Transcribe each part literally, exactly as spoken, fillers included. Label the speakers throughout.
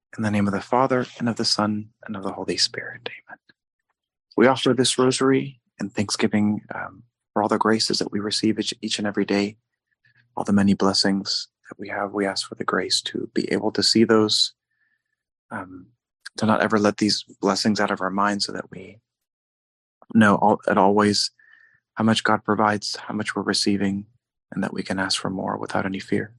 Speaker 1: In the name of the Father, and of the Son, and of the Holy Spirit. Amen. We offer this rosary in thanksgiving um, for all the graces that we receive each, each and every day, all the many blessings that we have. We ask for the grace to be able to see those, um, to not ever let these blessings out of our minds, so that we know all, at always how much God provides, how much we're receiving, and that we can ask for more without any fear.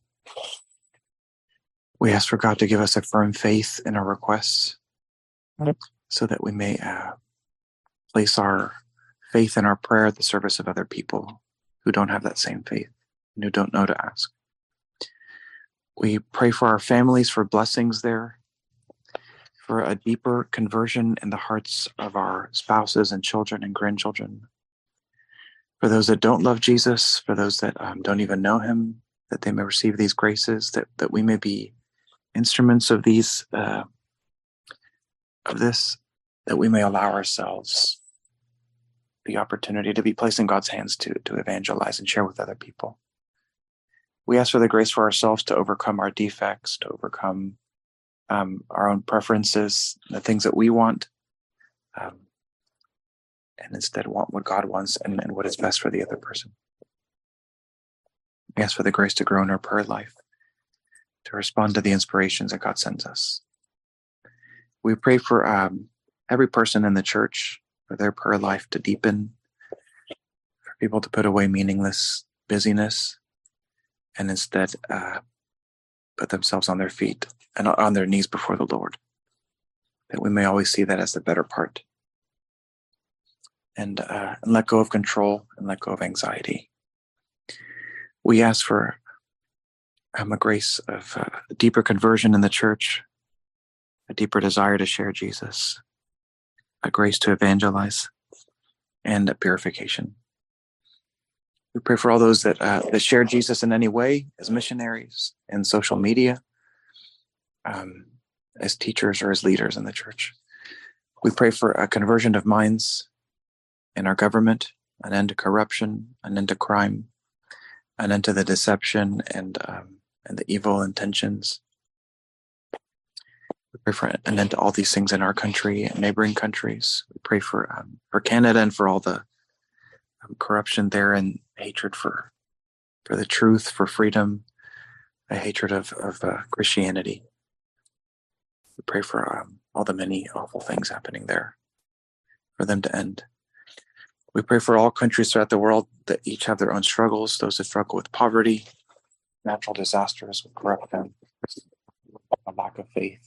Speaker 1: We ask for God to give us a firm faith in our requests, so that we may uh, place our faith and our prayer at the service of other people who don't have that same faith and who don't know to ask. We pray for our families, for blessings there, for a deeper conversion in the hearts of our spouses and children and grandchildren. For those that don't love Jesus, for those that um, don't even know him, that they may receive these graces, that, that we may be instruments of these, uh, of this, that we may allow ourselves the opportunity to be placed in God's hands to, to evangelize and share with other people. We ask for the grace for ourselves to overcome our defects, to overcome um, our own preferences, the things that we want, um, and instead want what God wants and, and what is best for the other person. We ask for the grace to grow in our prayer life, to respond to the inspirations that God sends us. We pray for um, every person in the church, for their prayer life to deepen, for people to put away meaningless busyness, and instead uh, put themselves on their feet and on their knees before the Lord, that we may always see that as the better part, and, uh, and let go of control and let go of anxiety. We ask for um, a grace of uh, a deeper conversion in the church, a deeper desire to share Jesus, a grace to evangelize, and a purification. We pray for all those that uh, that share Jesus in any way, as missionaries, in social media, um, as teachers or as leaders in the church. We pray for a conversion of minds in our government, an end to corruption, an end to crime, an end to the deception and um, and the evil intentions. We pray for an end to all these things in our country and neighboring countries. We pray for um, for Canada and for all the um, corruption there, and hatred for for the truth, for freedom, a hatred of, of uh, Christianity. We pray for um, all the many awful things happening there, for them to end. We pray for all countries throughout the world that each have their own struggles, those that struggle with poverty, natural disasters will corrupt them, a lack of faith,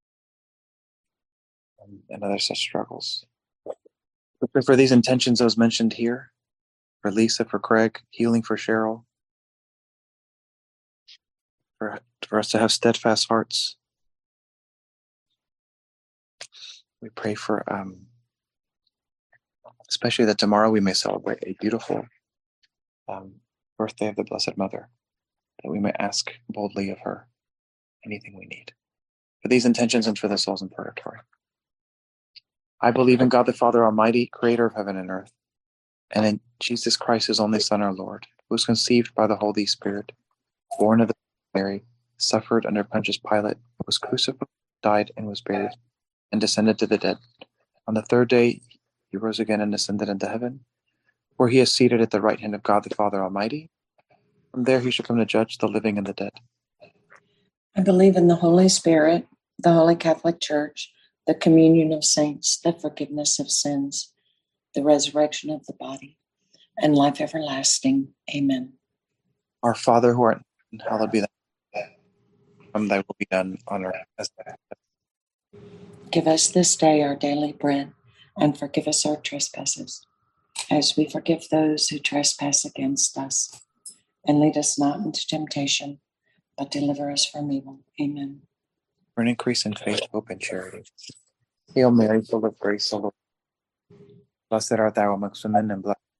Speaker 1: and, and other such struggles. We pray for these intentions, those mentioned here, for Lisa, for Craig, healing for Cheryl, for, for us to have steadfast hearts. We pray for, um, especially that tomorrow we may celebrate a beautiful um, birthday of the Blessed Mother, that we may ask boldly of her anything we need. For these intentions and for the souls in purgatory. I believe in God the Father Almighty, creator of heaven and earth, and in Jesus Christ, his only Son, our Lord, who was conceived by the Holy Spirit, born of the Virgin Mary, suffered under Pontius Pilate, was crucified, died, and was buried, and descended to the dead. On the third day, he rose again and ascended into heaven, where he is seated at the right hand of God the Father Almighty. From there he shall come to judge the living and the dead.
Speaker 2: I believe in the Holy Spirit, the Holy Catholic Church, the communion of saints, the forgiveness of sins, the resurrection of the body, and life everlasting. Amen.
Speaker 1: Our Father who art in heaven, hallowed be thy name. Come thy will be done on earth as in heaven.
Speaker 2: Give us this day our daily bread, and forgive us our trespasses, as we forgive those who trespass against us. And lead us not into temptation, but deliver us from evil. Amen.
Speaker 1: For an increase in faith, hope, and charity. Hail Mary, full of grace, the Lord. Blessed art thou amongst women, and blessed.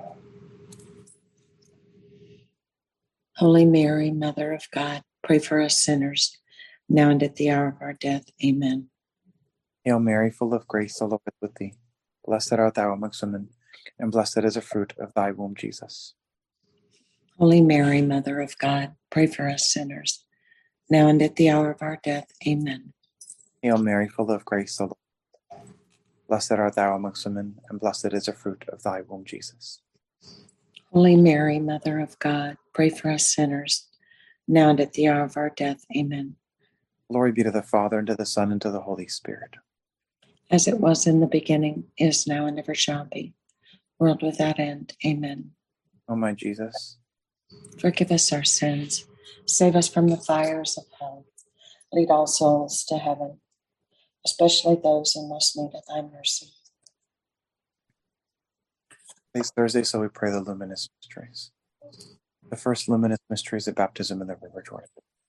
Speaker 2: Holy Mary, Mother of God, pray for us sinners, now and at the hour of our death. Amen.
Speaker 1: Hail Mary, full of grace, the Lord is with thee. Blessed art thou amongst women, and blessed is the fruit of thy womb, Jesus.
Speaker 2: Holy Mary, Mother of God, pray for us sinners, now and at the hour of our death. Amen.
Speaker 1: Hail Mary, full of grace, the Lord. Blessed art thou amongst women, and blessed is the fruit of thy womb, Jesus.
Speaker 2: Holy Mary, Mother of God, pray for us sinners, now and at the hour of our death. Amen.
Speaker 1: Glory be to the Father, and to the Son, and to the Holy Spirit.
Speaker 2: As it was in the beginning, is now, and ever shall be, world without end. Amen.
Speaker 1: O my Jesus,
Speaker 2: Forgive us our sins. Save us from the fires of hell. Lead all souls to heaven, especially those in most need of thy mercy.
Speaker 1: today's Thursday, so we pray the luminous mysteries. The first luminous mystery is the baptism in the River Jordan.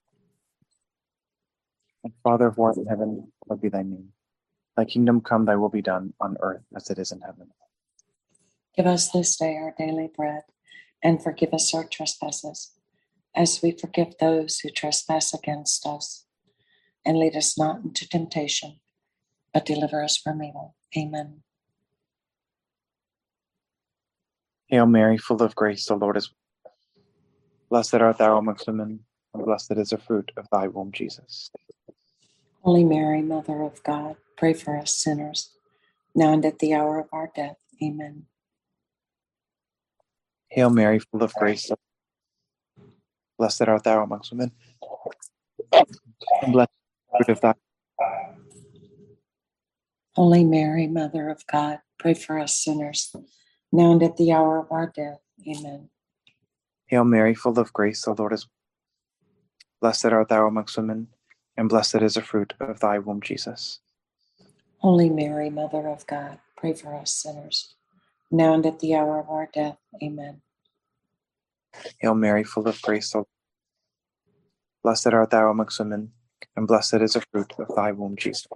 Speaker 1: And Father who art in heaven, hallowed be thy name. Thy kingdom come, thy will be done, on earth as it is in heaven.
Speaker 2: Give us this day our daily bread, and forgive us our trespasses, as we forgive those who trespass against us. And lead us not into temptation, but deliver us from evil. Amen.
Speaker 1: Hail Mary, full of grace, the Lord is with thee. Blessed art thou amongst women, and blessed is the fruit of thy womb, Jesus.
Speaker 2: Holy Mary, Mother of God, pray for us sinners, now and at the hour of our death. Amen.
Speaker 1: Hail Mary, full of grace, blessed art thou amongst women, and blessed is the fruit of thy
Speaker 2: Holy Mary, Mother of God, pray for us sinners, now and at the hour of our death. Amen.
Speaker 1: Hail Mary, full of grace, the Lord is with thee. Blessed art thou amongst women, and blessed is the fruit of thy womb, Jesus.
Speaker 2: Holy Mary, Mother of God, pray for us sinners, now and at the hour of our death. Amen.
Speaker 1: Hail Mary, full of grace, the Lord is with thee. Blessed art thou amongst women, and blessed is the fruit of thy womb, Jesus.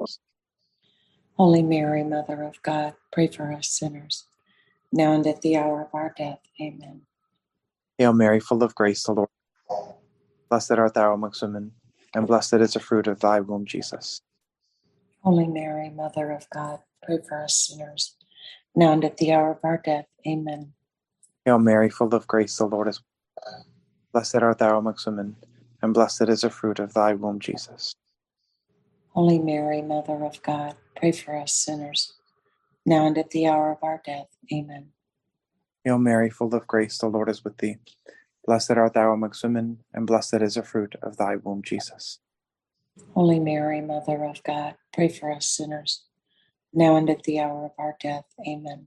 Speaker 2: Holy Mary, Mother of God, pray for us sinners, now and at the hour of our death. Amen.
Speaker 1: Hail Mary, full of grace, the Lord is with thee. Blessed art thou amongst women, and blessed is the fruit of thy womb, Jesus.
Speaker 2: Holy Mary, Mother of God, pray for us sinners, now and at the hour of our death. Amen.
Speaker 1: Hail Mary, full of grace, the Lord is with thee. Blessed art thou amongst women, and blessed is the fruit of thy womb, Jesus.
Speaker 2: Holy Mary, Mother of God, pray for us sinners, now and at the hour of our death. Amen.
Speaker 1: Hail Mary, full of grace, the Lord is with thee. Blessed art thou amongst women, and blessed is the fruit of thy womb, Jesus.
Speaker 2: Holy Mary, Mother of God, pray for us sinners, now and at the hour of our death. Amen.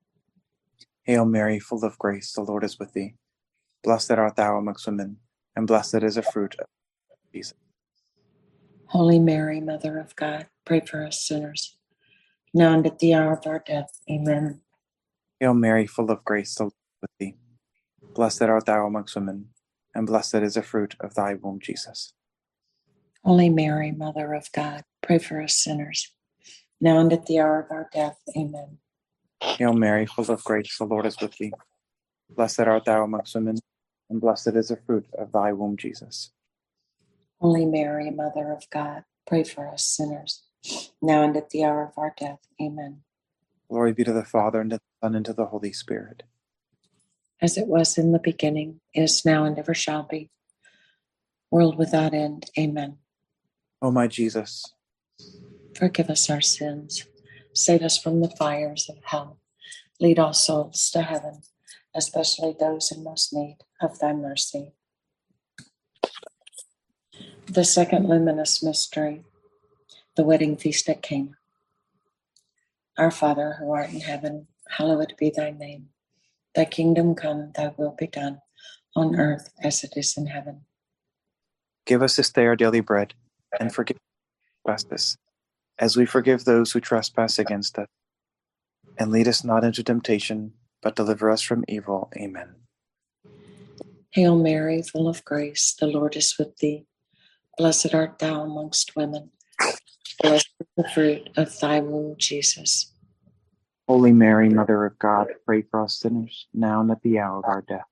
Speaker 1: Hail Mary, full of grace, the Lord is with thee. Blessed art thou amongst women, and blessed is the fruit of Jesus.
Speaker 2: Holy Mary, Mother of God, pray for us sinners, now and at the hour of our death. Amen.
Speaker 1: Hail Mary, full of grace, the Lord is with thee. Blessed art thou amongst women, and blessed is the fruit of thy womb, Jesus.
Speaker 2: Holy Mary, Mother of God, pray for us sinners, now and at the hour of our death. Amen.
Speaker 1: Hail Mary, full of grace, the Lord is with thee. Blessed art thou amongst women, and blessed is the fruit of thy womb, Jesus.
Speaker 2: Holy Mary, Mother of God, pray for us sinners, now and at the hour of our death. Amen.
Speaker 1: Glory be to the Father, and to the Son, and to the Holy Spirit.
Speaker 2: As it was in the beginning, is now, and ever shall be, world without end. Amen.
Speaker 1: O my Jesus,
Speaker 2: Forgive us our sins. Save us from the fires of hell. Lead all souls to heaven, especially those in most need of thy mercy. The second luminous mystery, the wedding feast at Cana. Our Father, who art in heaven, hallowed be thy name. Thy kingdom come, thy will be done, on earth as it is in heaven.
Speaker 1: give us this day our daily bread, and forgive us trespasses, as we forgive those who trespass against us. And lead us not into temptation, but deliver us from evil. Amen.
Speaker 2: Hail Mary, full of grace, the Lord is with thee. Blessed art thou amongst women. Blessed is the fruit of thy womb, Jesus.
Speaker 1: Holy Mary, Mother of God, pray for us sinners, now and at the hour of our death.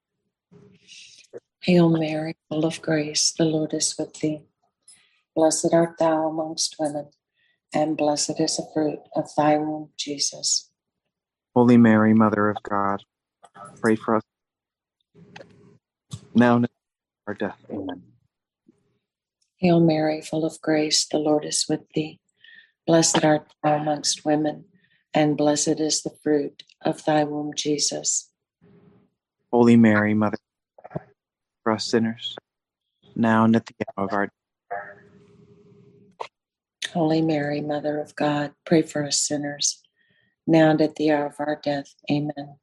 Speaker 2: Hail Mary, full of grace, the Lord is with thee. Blessed art thou amongst women, and blessed is the fruit of thy womb, Jesus.
Speaker 1: Holy Mary, Mother of God, pray for us now and at our death. Amen.
Speaker 2: Hail Mary, full of grace, the Lord is with thee. Blessed art thou amongst women, and blessed is the fruit of thy womb, Jesus.
Speaker 1: Holy Mary, Mother for us sinners, now and at the hour of our death.
Speaker 2: Holy Mary, Mother of God, pray for us sinners, now and at the hour of our death. Amen.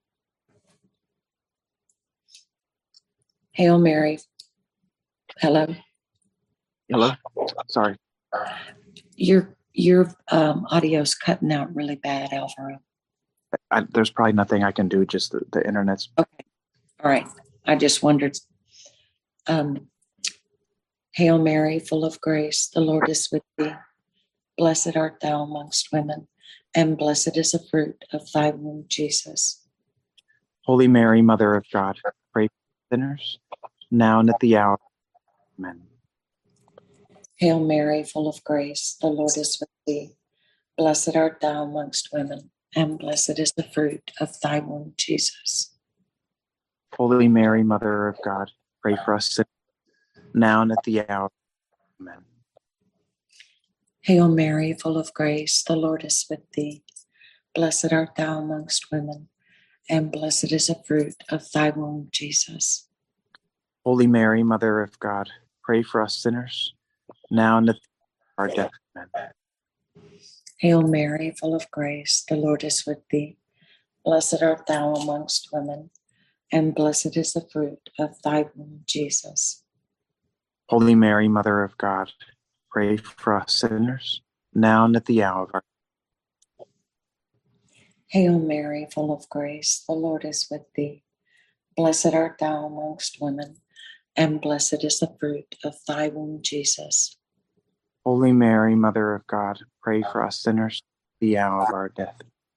Speaker 2: Hail Mary. Hello.
Speaker 1: Hello? Sorry.
Speaker 2: Your your um, audio's cutting out really bad, Alvaro.
Speaker 1: I, there's probably nothing I can do, just the, the internet's.
Speaker 2: Okay. All right. I just wondered. Um, Hail Mary, full of grace, the Lord is with thee. Blessed art thou amongst women, and blessed is the fruit of thy womb, Jesus.
Speaker 1: Holy Mary, Mother of God, pray for sinners, now and at the hour. Amen.
Speaker 2: Hail Mary, full of grace, the Lord is with thee. Blessed art thou amongst women, and blessed is the fruit of thy womb, Jesus.
Speaker 1: Holy Mary, Mother of God, pray for us sinners, now and at the hour. Amen.
Speaker 2: Hail Mary, full of grace, the Lord is with thee. Blessed art thou amongst women, and blessed is the fruit of thy womb, Jesus.
Speaker 1: Holy Mary, Mother of God, pray for us sinners, now and at our death. Amen.
Speaker 2: Hail Mary, full of grace, the Lord is with thee. Blessed art thou amongst women, and blessed is the fruit of thy womb, Jesus.
Speaker 1: Holy Mary, Mother of God, pray for us sinners, now and at the hour of our death.
Speaker 2: Hail Mary, full of grace, the Lord is with thee. Blessed art thou amongst women, and blessed is the fruit of thy womb, Jesus.
Speaker 1: Holy Mary, Mother of God, pray for us sinners, at the hour of our death.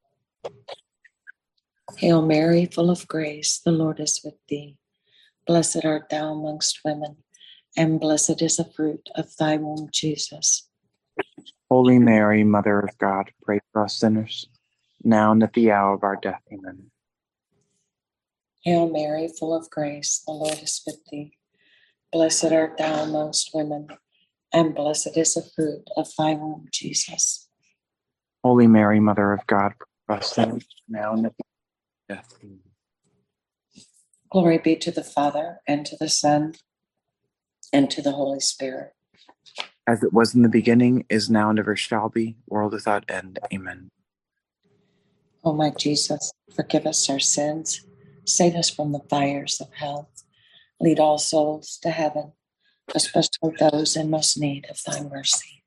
Speaker 2: Hail Mary, full of grace, the Lord is with thee. Blessed art thou amongst women, and blessed is the fruit of thy womb, Jesus.
Speaker 1: Holy Mary, Mother of God, pray for us sinners, now and at the hour of our death. Amen.
Speaker 2: Hail Mary, full of grace, the Lord is with thee. Blessed art thou amongst women, and blessed is the fruit of thy womb, Jesus.
Speaker 1: Holy Mary, Mother of God, pray for us sinners, now and at the hour of death. Amen.
Speaker 2: Glory be to the Father, and to the Son, and to the Holy Spirit.
Speaker 1: As it was in the beginning, is now, and ever shall be, world without end. Amen.
Speaker 2: O my Jesus, forgive us our sins, save us from the fires of hell, lead all souls to heaven, especially those in most need of thy mercy.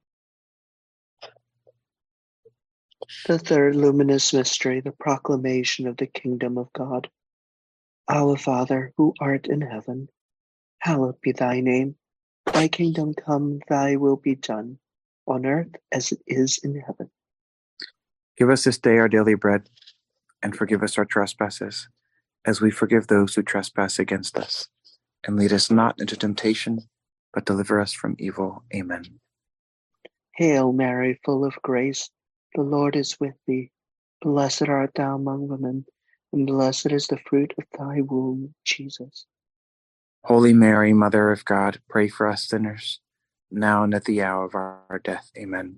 Speaker 3: The third luminous mystery, the proclamation of the kingdom of God. Our Father, who art in heaven, hallowed be thy name. Thy kingdom come, thy will be done, on earth as it is in heaven.
Speaker 1: Give us this day our daily bread, and forgive us our trespasses, as we forgive those who trespass against us. And lead us not into temptation, but deliver us from evil. Amen.
Speaker 3: Hail Mary, full of grace, the Lord is with thee. Blessed art thou among women, and blessed is the fruit of thy womb, Jesus.
Speaker 1: Holy Mary, Mother of God, pray for us sinners, now and at the hour of our death. Amen.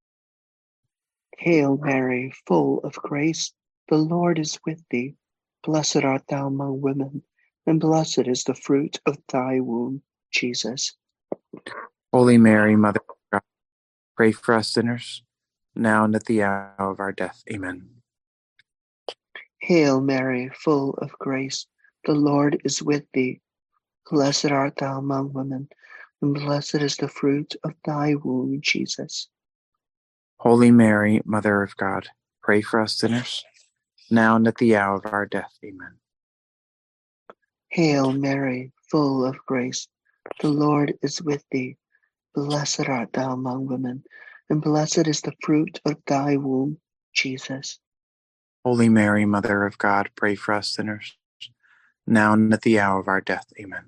Speaker 3: Hail Mary, full of grace, the Lord is with thee. Blessed art thou among women, and blessed is the fruit of thy womb, Jesus.
Speaker 1: Holy Mary, Mother of God, pray for us sinners, now and at the hour of our death. Amen.
Speaker 3: Hail Mary, full of grace, the Lord is with thee. Blessed art thou among women, and blessed is the fruit of thy womb, Jesus.
Speaker 1: Holy Mary, Mother of God, pray for us sinners, now and at the hour of our death. Amen.
Speaker 3: Hail Mary, full of grace, the Lord is with thee. Blessed art thou among women, and blessed is the fruit of thy womb, Jesus.
Speaker 1: Holy Mary, Mother of God, pray for us sinners, now and at the hour of our death. Amen.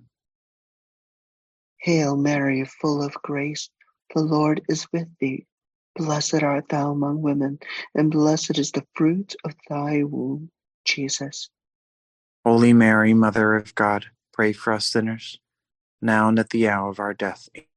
Speaker 3: Hail Mary, full of grace, the Lord is with thee. Blessed art thou among women, and blessed is the fruit of thy womb, Jesus.
Speaker 1: Holy Mary, Mother of God, pray for us sinners, now and at the hour of our death.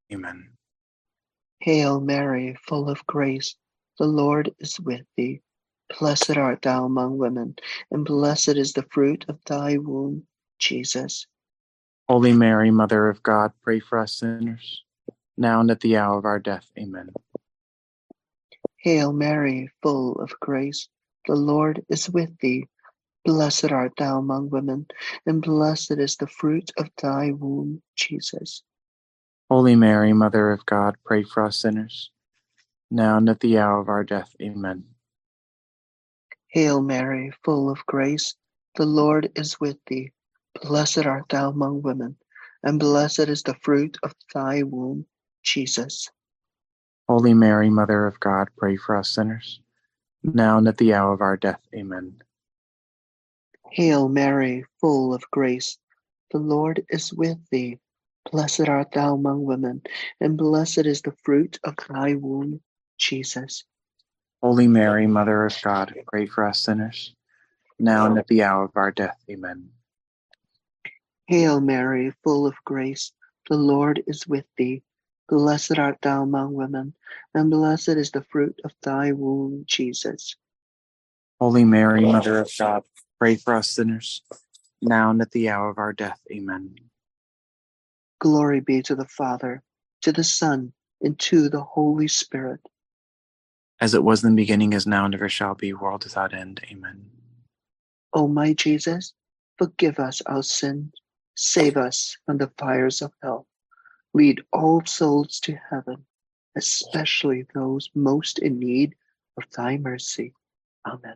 Speaker 1: Amen.
Speaker 3: Hail Mary, full of grace, the Lord is with thee. Blessed art thou among women, and blessed is the fruit of thy womb, Jesus.
Speaker 1: Holy Mary, Mother of God, pray for us sinners, now and at the hour of our death. Amen.
Speaker 3: Hail Mary, full of grace, the Lord is with thee. Blessed art thou among women, and blessed is the fruit of thy womb, Jesus.
Speaker 1: Holy Mary, Mother of God, pray for us sinners, now and at the hour of our death. Amen.
Speaker 3: Hail Mary, full of grace, the Lord is with thee. Blessed art thou among women, and blessed is the fruit of thy womb, Jesus.
Speaker 1: Holy Mary, Mother of God, pray for us sinners, now and at the hour of our death. Amen.
Speaker 3: Hail Mary, full of grace, the Lord is with thee. Blessed art thou among women, and blessed is the fruit of thy womb, Jesus.
Speaker 1: Holy Mary, Mother of God, pray for us sinners, now and at the hour of our death. Amen.
Speaker 3: Hail Mary, full of grace, the Lord is with thee. Blessed art thou among women, and blessed is the fruit of thy womb, Jesus.
Speaker 1: Holy Mary, Mother of God, pray for us sinners, now and at the hour of our death. Amen.
Speaker 3: Glory be to the Father, to the Son, and to the Holy Spirit.
Speaker 1: As it was in the beginning, is now, and ever shall be, world without end. Amen.
Speaker 3: O my Jesus, forgive us our sins, save us from the fires of hell. Lead all souls to heaven, especially those most in need of thy mercy. Amen.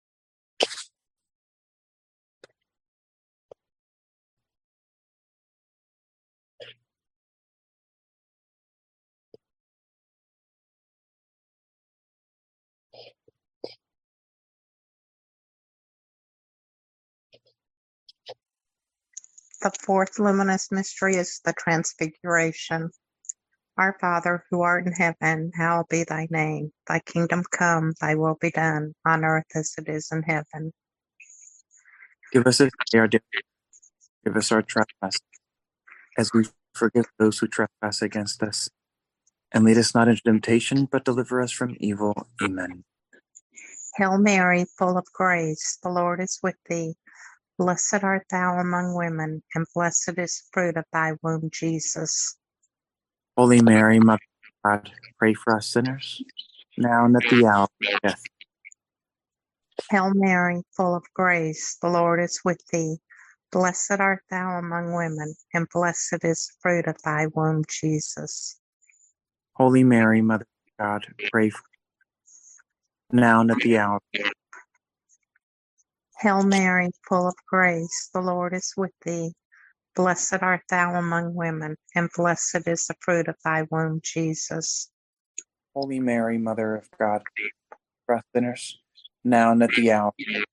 Speaker 4: The fourth luminous mystery is the Transfiguration. Our Father, who art in heaven, hallowed be thy name. Thy kingdom come, thy will be done, on earth as it is in heaven.
Speaker 1: Give us this day our daily bread. Give us our trespasses, as we forgive those who trespass against us. And lead us not into temptation, but deliver us from evil. Amen.
Speaker 4: Hail Mary, full of grace, the Lord is with thee. Blessed art thou among women, and blessed is the fruit of thy womb, Jesus.
Speaker 1: Holy Mary, Mother of God, pray for us sinners, now and at the hour of our death.
Speaker 4: Hail Mary, full of grace, the Lord is with thee. Blessed art thou among women, and blessed is the fruit of thy womb, Jesus.
Speaker 1: Holy Mary, Mother of God, pray for us now and at the hour of our death.
Speaker 4: Hail Mary, full of grace, the Lord is with thee. Blessed art thou among women, and blessed is the fruit of thy womb, Jesus.
Speaker 1: Holy Mary, Mother of God, pray for us sinners, now and at the hour of our death.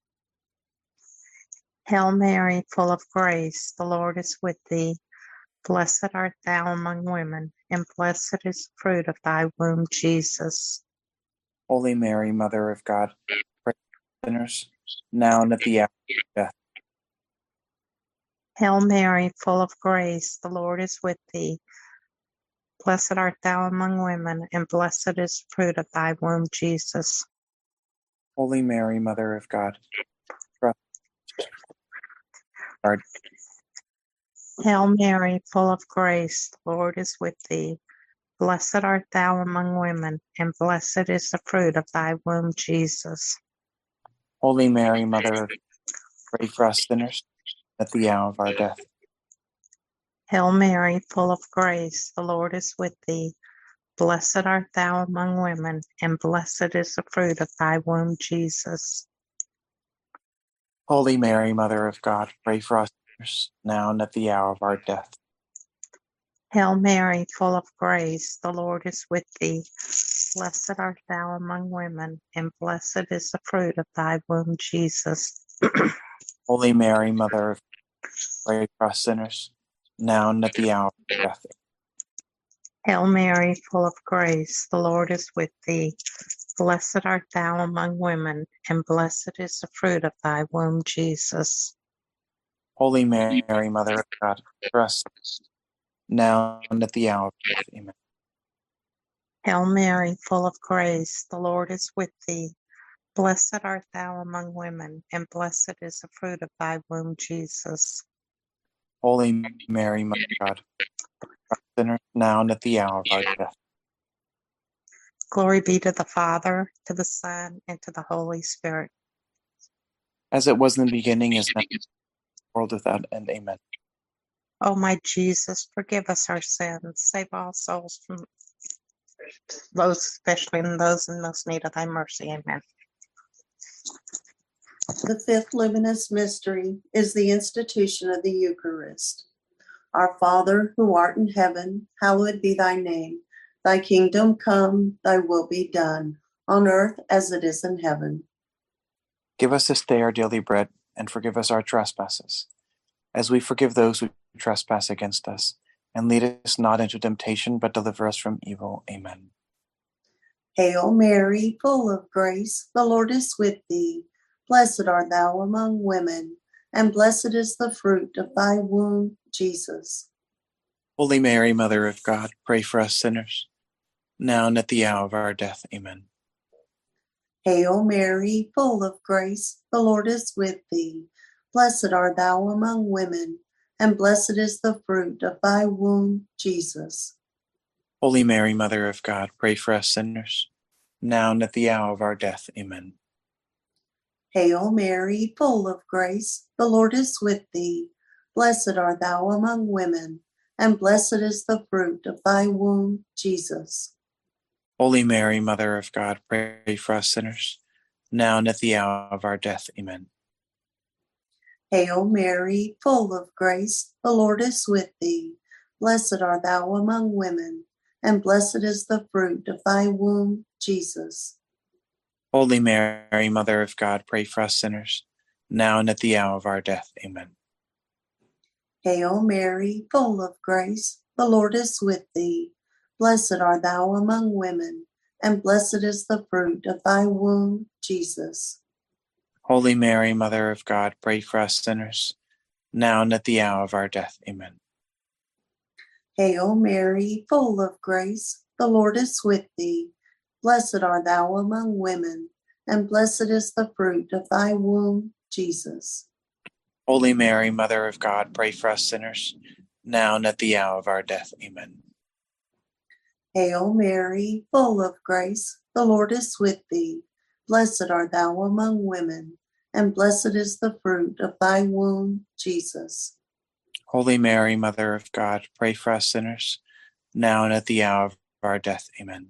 Speaker 4: Hail Mary, full of grace, the Lord is with thee. Blessed art thou among women, and blessed is the fruit of thy womb, Jesus.
Speaker 1: Holy Mary, Mother of God, pray for us sinners, now and at the hour of our death.
Speaker 4: Hail Mary, full of grace, the Lord is with thee. Blessed art thou among women, and blessed is the fruit of thy womb, Jesus.
Speaker 1: Holy Mary, Mother of God, pray for us our death.
Speaker 4: Hail Mary, full of grace, the Lord is with thee. Blessed art thou among women, and blessed is the fruit of thy womb, Jesus.
Speaker 1: Holy Mary, Mother of God, pray for us sinners, at the hour of our death.
Speaker 4: Hail Mary, full of grace, the Lord is with thee. Blessed art thou among women, and blessed is the fruit of thy womb, Jesus.
Speaker 1: Holy Mary, Mother of God, pray for us sinners, now and at the hour of our death.
Speaker 4: Hail Mary, full of grace, the Lord is with thee. Blessed art thou among women, and blessed is the fruit of thy womb, Jesus.
Speaker 1: Holy Mary, Mother of God, pray for us sinners, now and at the hour of our death.
Speaker 4: Hail Mary, full of grace, the Lord is with thee. Blessed art thou among women, and blessed is the fruit of thy womb, Jesus.
Speaker 1: Holy Mary, Mother of God, pray for us sinners, now and at the hour of death. Amen.
Speaker 4: Hail Mary, full of grace, the Lord is with thee. Blessed art thou among women, and blessed is the fruit of thy womb, Jesus.
Speaker 1: Holy Mary, Mother of God, pray for us sinners now and at the hour of our death.
Speaker 4: Glory be to the Father, to the Son, and to the Holy Spirit.
Speaker 1: As it was in the beginning, is now, world without end. Amen.
Speaker 4: O my Jesus, forgive us our sins, save all souls from those, especially in those in most need of thy mercy. Amen.
Speaker 5: The fifth luminous mystery is the institution of the Eucharist. Our Father, who art in heaven, hallowed be thy name. Thy kingdom come, thy will be done, on earth as it is in heaven.
Speaker 1: Give us this day our daily bread, and forgive us our trespasses, as we forgive those who trespass against us. And lead us not into temptation, but deliver us from evil. Amen.
Speaker 5: Hail Mary, full of grace, the Lord is with thee. Blessed art thou among women, and blessed is the fruit of thy womb, Jesus.
Speaker 1: Holy Mary, Mother of God, pray for us sinners, now and at the hour of our death. Amen.
Speaker 5: Hail Mary, full of grace, the Lord is with thee. Blessed art thou among women, and blessed is the fruit of thy womb, Jesus.
Speaker 1: Holy Mary, Mother of God, pray for us sinners, now and at the hour of our death. Amen.
Speaker 5: Hail Mary, full of grace, the Lord is with thee. Blessed art thou among women, and blessed is the fruit of thy womb, Jesus.
Speaker 1: Holy Mary, Mother of God, pray for us sinners, now and at the hour of our death. Amen.
Speaker 5: Hail Mary, full of grace, the Lord is with thee. Blessed art thou among women, and blessed is the fruit of thy womb, Jesus.
Speaker 1: Holy Mary, Mother of God, pray for us sinners, now and at the hour of our death. Amen.
Speaker 5: Hail Mary, full of grace, the Lord is with thee. Blessed art thou among women, and blessed is the fruit of thy womb, Jesus.
Speaker 1: Holy Mary, Mother of God, pray for us sinners, now and at the hour of our death. Amen.
Speaker 5: Hail Mary, full of grace, the Lord is with thee. Blessed art thou among women, and blessed is the fruit of thy womb, Jesus.
Speaker 1: Holy Mary, Mother of God, pray for us sinners, now and at the hour of our death. Amen.
Speaker 5: Hail Mary, full of grace, the Lord is with thee. Blessed art thou among women, and blessed is the fruit of thy womb, Jesus.
Speaker 1: Holy Mary, Mother of God, pray for us sinners, now and at the hour of our death. Amen.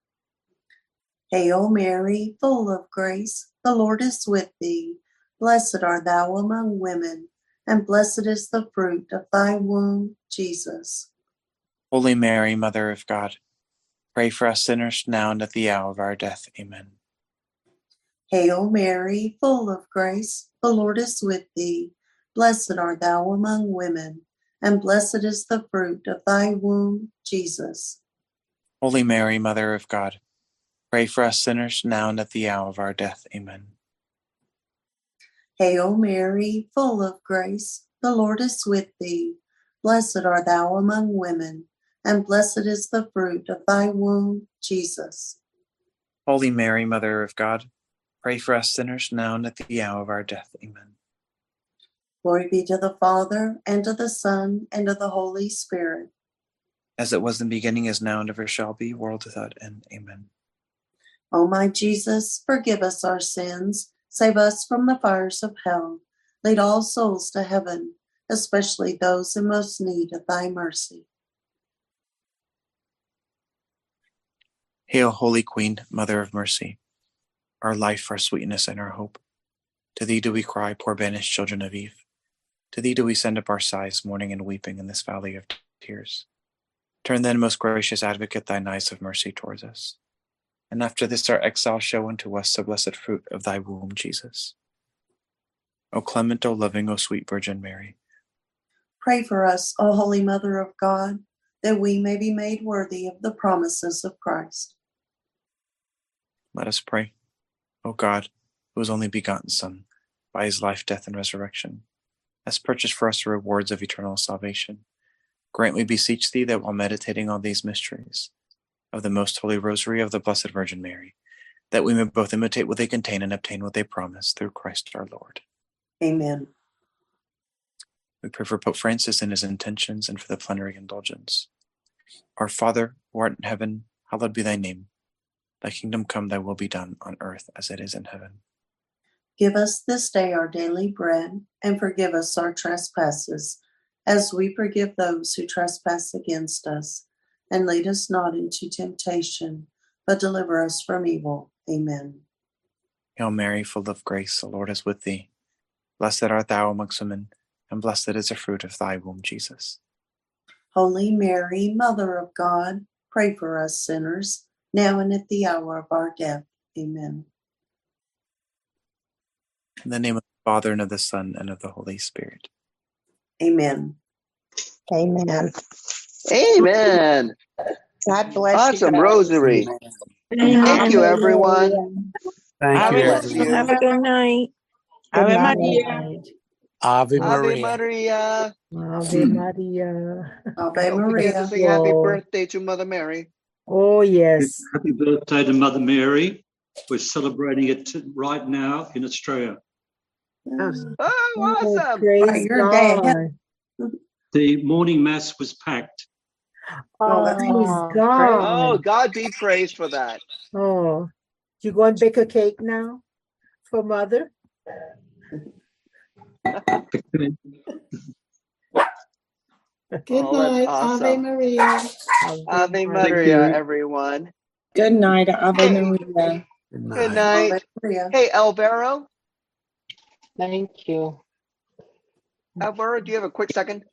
Speaker 5: Hail Mary, full of grace, the Lord is with thee. Blessed art thou among women, and blessed is the fruit of thy womb, Jesus.
Speaker 1: Holy Mary, Mother of God, pray for us sinners, now and at the hour of our death. Amen.
Speaker 5: Hail Mary, full of grace, the Lord is with thee. Blessed art thou among women, and blessed is the fruit of thy womb, Jesus.
Speaker 1: Holy Mary, Mother of God, pray for us sinners, now and at the hour of our death. Amen.
Speaker 5: Hail Mary, full of grace, the Lord is with thee. Blessed art thou among women, and blessed is the fruit of thy womb, Jesus.
Speaker 1: Holy Mary, Mother of God, pray for us sinners, now and at the hour of our death. Amen.
Speaker 5: Glory be to the Father, and to the Son, and to the Holy Spirit.
Speaker 1: As it was in the beginning, is now, and ever shall be, world without end. Amen.
Speaker 5: O my Jesus, forgive us our sins, save us from the fires of hell. Lead all souls to heaven, especially those in most need of thy mercy.
Speaker 1: Hail, Holy Queen, Mother of Mercy, our life, our sweetness, and our hope. To thee do we cry, poor banished children of Eve. To thee do we send up our sighs, mourning and weeping in this valley of tears. Turn then, most gracious Advocate, thine eyes of mercy towards us. And after this our exile, show unto us the blessed fruit of thy womb, Jesus. O clement, O loving, O sweet Virgin Mary,
Speaker 5: Pray for us, O Holy Mother of God, that we may be made worthy of the promises of Christ.
Speaker 1: let us pray. O God, whose only begotten Son, by his life, death, and resurrection, has purchased for us the rewards of eternal salvation, Grant, we beseech thee, that while meditating on these mysteries of the most holy rosary of the Blessed Virgin Mary, that we may both imitate what they contain and obtain what they promise, through Christ our Lord.
Speaker 5: Amen.
Speaker 1: We pray for Pope Francis and his intentions, and for the plenary indulgence. Our Father, who art in heaven, hallowed be thy name. Thy kingdom come, thy will be done, on earth as it is in heaven.
Speaker 5: Give us this day our daily bread, and forgive us our trespasses, as we forgive those who trespass against us. And lead us not into temptation, but deliver us from evil. Amen.
Speaker 1: Hail Mary, full of grace, the Lord is with thee. Blessed art thou amongst women, and blessed is the fruit of thy womb, Jesus.
Speaker 5: Holy Mary, Mother of God, pray for us sinners, now and at the hour of our death. Amen.
Speaker 1: In the name of the Father, and of the Son, and of the Holy Spirit.
Speaker 5: Amen.
Speaker 4: Amen.
Speaker 3: Amen.
Speaker 4: God bless you.
Speaker 3: Awesome
Speaker 4: guys.
Speaker 3: rosary. Thank you, everyone.
Speaker 6: Thank
Speaker 3: God
Speaker 6: you,
Speaker 3: bless
Speaker 6: everyone.
Speaker 3: you.
Speaker 7: Have a good night.
Speaker 4: Good
Speaker 7: Ave
Speaker 4: night.
Speaker 7: Maria.
Speaker 6: Ave
Speaker 3: Ave
Speaker 6: Maria.
Speaker 3: Maria.
Speaker 7: Ave Maria.
Speaker 5: Ave
Speaker 3: Don't forget to
Speaker 5: Maria.
Speaker 3: say happy
Speaker 7: Whoa.
Speaker 3: birthday to Mother Mary.
Speaker 7: Oh, yes.
Speaker 8: Happy birthday to Mother Mary. We're celebrating it right now in Australia.
Speaker 3: Oh,
Speaker 7: Oh,
Speaker 3: awesome.
Speaker 7: praise
Speaker 5: Right, you're a day ahead.
Speaker 7: God.
Speaker 8: The morning mass was packed.
Speaker 5: Oh, that's
Speaker 7: Praise
Speaker 5: awesome.
Speaker 3: Oh,
Speaker 7: God.
Speaker 3: God be praised for that.
Speaker 7: Oh, you go and bake a cake now for Mother?
Speaker 8: Okay.
Speaker 3: Good oh, night. Awesome. Ave
Speaker 7: Maria.
Speaker 3: Ave Maria, everyone.
Speaker 2: Good night, Ave
Speaker 3: Hey.
Speaker 2: Maria.
Speaker 6: Good night.
Speaker 3: Good night.
Speaker 5: Ave Maria.
Speaker 3: Hey, Alvaro.
Speaker 7: Thank you.
Speaker 3: Alvaro, do you have a quick second?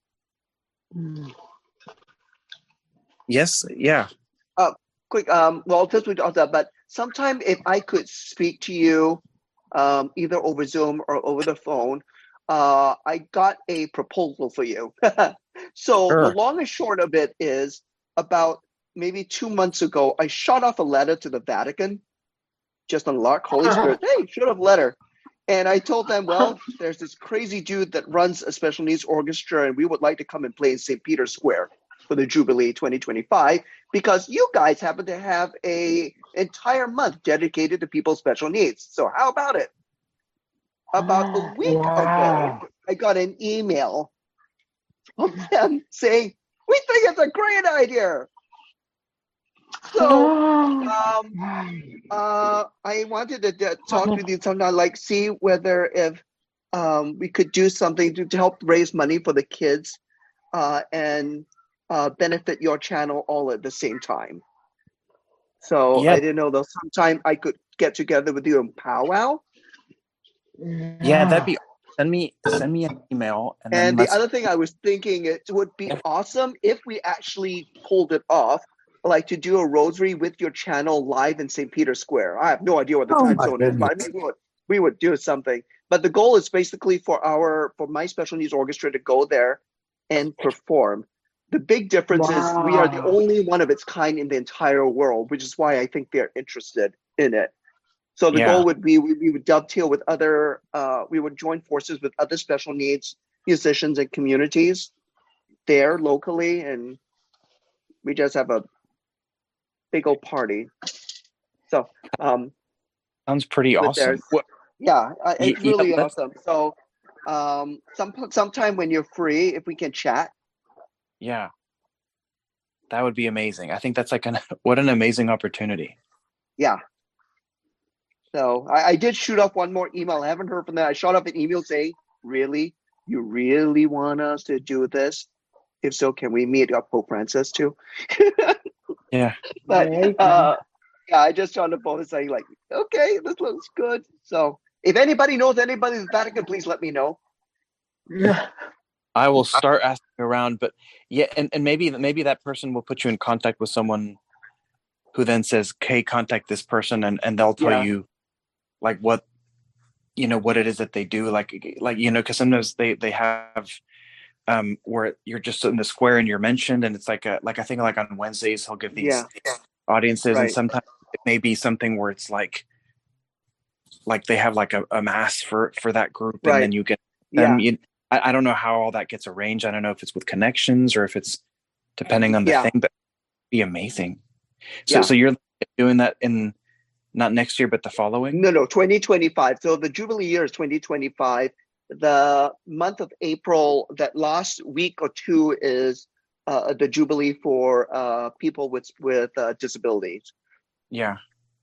Speaker 1: Yes, yeah.
Speaker 3: Quick, um, well, since we talked about, but sometime if I could speak to you, um, either over Zoom or over the phone, uh, I got a proposal for you. So
Speaker 1: Sure.
Speaker 3: the long and short of it is, about maybe two months ago, I shot off a letter to the Vatican, just on lark, Holy Spirit, hey, shoot off a letter. And I told them, well, there's this crazy dude that runs a special needs orchestra, and we would like to come and play in Saint Peter's Square for the Jubilee twenty twenty-five, because you guys happen to have a entire month dedicated to people's special needs. So how about it? About a week
Speaker 7: Wow.
Speaker 3: ago, I got an email from them saying, we think it's a great idea. So um, uh, I wanted to uh, talk with you sometime, like see whether if um, we could do something to, to help raise money for the kids uh, and uh, benefit your channel all at the same time. So
Speaker 1: Yeah.
Speaker 3: I didn't know though. Sometime I could get together with you and powwow.
Speaker 1: Yeah, that'd be send me send me an email, and then
Speaker 3: And the
Speaker 1: let's
Speaker 3: other thing I was thinking, it would be awesome if we actually pulled it off, like to do a rosary with your channel live in Saint Peter's Square. I have no idea what the
Speaker 6: Oh,
Speaker 3: time
Speaker 6: my
Speaker 3: zone is, but I
Speaker 6: goodness.
Speaker 3: mean, we would, we would do something. But the goal is basically for our for my special needs orchestra to go there and perform. The big difference is we are the
Speaker 7: Wow.
Speaker 3: only one of its kind in the entire world, which is why I think they're interested in it. So the
Speaker 1: Yeah.
Speaker 3: goal would be we, we would dovetail with other, uh, we would join forces with other special needs musicians and communities there locally, and we just have a big old party. So, um,
Speaker 1: sounds pretty
Speaker 3: with
Speaker 1: awesome.
Speaker 3: theirs.
Speaker 1: What,
Speaker 3: Yeah, uh,
Speaker 1: y-
Speaker 3: it's
Speaker 1: yeah,
Speaker 3: really
Speaker 1: let's-
Speaker 3: awesome. So, um, some sometime when you're free, if we can chat.
Speaker 1: yeah, that would be amazing. I think that's like an what an amazing opportunity.
Speaker 3: Yeah. So I, I did shoot off one more email. I haven't heard from them. I shot off an email saying, really, you really want us to do this? If so, can we meet up Pope Francis too?
Speaker 1: Yeah.
Speaker 3: But
Speaker 7: There you go.
Speaker 3: uh, yeah, I just on the phone saying like, okay, this looks good. So if anybody knows anybody in the Vatican, please let me know.
Speaker 1: I will start asking around, but yeah, and, and maybe maybe that person will put you in contact with someone who then says, "Hey, contact this person," and, and they'll tell
Speaker 3: Yeah.
Speaker 1: you like what you know what it is that they do, like like you know, because sometimes they they have um where you're just in the square and you're mentioned, and it's like a like I think like on Wednesdays he'll give these
Speaker 3: Yeah.
Speaker 1: audiences,
Speaker 3: Right.
Speaker 1: and sometimes it may be something where it's like like they have like a, a mass for for that group, and
Speaker 3: Right.
Speaker 1: then you get them.
Speaker 3: Yeah.
Speaker 1: You, I, I don't know how all that gets arranged. I don't know if it's with connections or if it's depending on the
Speaker 3: Yeah.
Speaker 1: thing, but it'd be amazing. So,
Speaker 3: Yeah.
Speaker 1: so you're doing that in not next year, but the following?
Speaker 3: No, no, twenty twenty-five. So the Jubilee year is twenty twenty-five. The month of April, that last week or two is uh, the Jubilee for uh, people with with uh, disabilities.
Speaker 1: Yeah.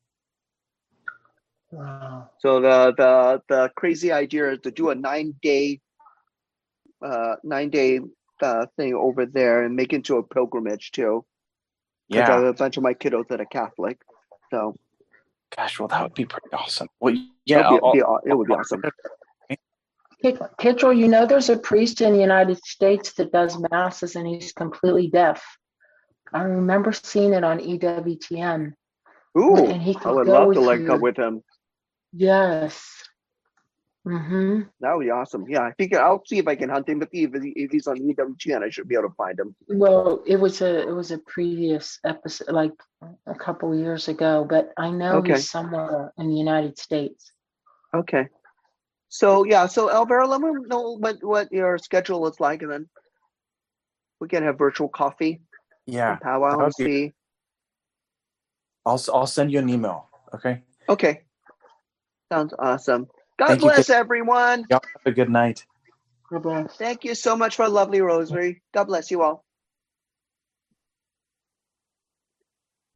Speaker 7: Wow.
Speaker 3: So the the the crazy idea is to do a nine day uh, nine day uh, thing over there and make it into a pilgrimage too. Because
Speaker 1: Yeah.
Speaker 3: a bunch of my kiddos that are Catholic. So
Speaker 1: Gosh, well, that would be pretty awesome. Well, yeah,
Speaker 3: it'll be,
Speaker 1: I'll-
Speaker 3: be, it would be
Speaker 1: I'll-
Speaker 3: awesome.
Speaker 6: Kitchell, you know, there's a priest in the United States that does masses and he's completely deaf. I remember seeing it on E W T N.
Speaker 3: Ooh,
Speaker 6: And he
Speaker 3: I
Speaker 6: could
Speaker 3: would
Speaker 6: go
Speaker 3: love to
Speaker 6: with
Speaker 3: link up
Speaker 6: you.
Speaker 3: with him.
Speaker 6: Yes. Mm-hmm.
Speaker 3: That would be awesome. Yeah, I think I'll see if I can hunt him. But if, if he's on E W T N, I should be able to find him.
Speaker 6: Well, it was a it was a previous episode, like a couple years ago, but I know
Speaker 3: Okay.
Speaker 6: he's somewhere in the United States.
Speaker 3: Okay. So yeah, so Alvaro, let me know what, what your schedule is like, and then we can have virtual coffee
Speaker 1: Yeah.
Speaker 3: and powwow
Speaker 1: that
Speaker 3: and
Speaker 1: would be-
Speaker 3: see.
Speaker 1: I'll I'll send you an email. Okay.
Speaker 3: Okay. Sounds awesome. God
Speaker 1: Thank you,
Speaker 3: bless
Speaker 1: Kit.
Speaker 3: everyone.
Speaker 1: Y'all have a good night.
Speaker 6: God bless.
Speaker 3: Thank you so much for a lovely rosary. God bless you all.